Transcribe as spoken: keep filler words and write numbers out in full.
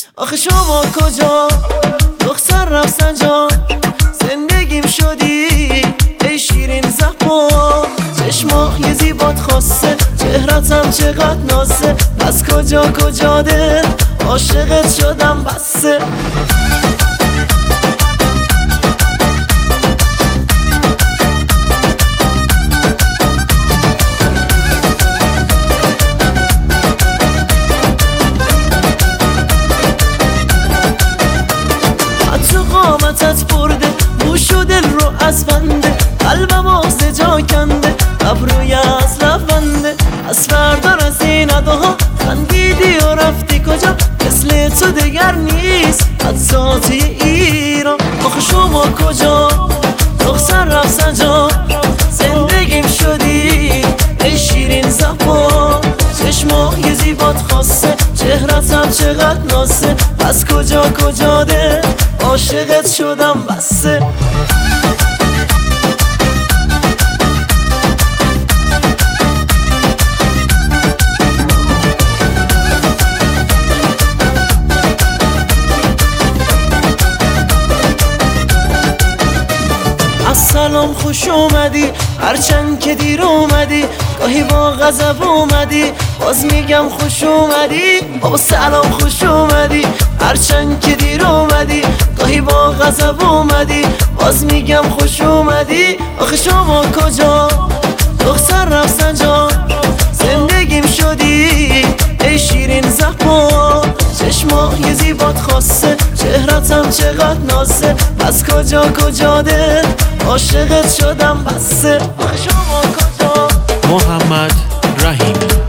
آخه شما کجا دختر رفسنجان، زندگیم شدی ای شیرین زبان. چشما یه زیبات خواسته، چهرتم چقدر نازه، از کجا کجا دل عاشقت شدم بسه. قامتت برده گوش و دل رو از بنده، قلبم آزه جا کنده، ابروی از لبنده. از فردار از این اداها خندیدی و رفتی کجا، مثل تو دگر نیست از ذاتی ایران. آخه شما کجا دختر رفسنجان، زندگیم شدی ای شیرین زبان. چشما یه زیبات خواسته، چهرتم چقدر نازه، از کجا کجا ده عاشقت شدم بسه. سلام خوش اومدی، هرچند که دیر اومدی، گاهی با غضب اومدی، باز میگم خوش اومدی. بابا سلام خوش اومدی، هرچند که دیر اومدی، گاهی با غضب اومدی، باز میگم خوش اومدی. آخه شما کجا دختر رفسنجان، زندگیم شدی ای شیرین زبان. چشما یه زیبات خواسته، چهرتم چقدر نازه، از کجا کجا دل عاشقت شدم بسه. آخه شما کجا محمد رحیمی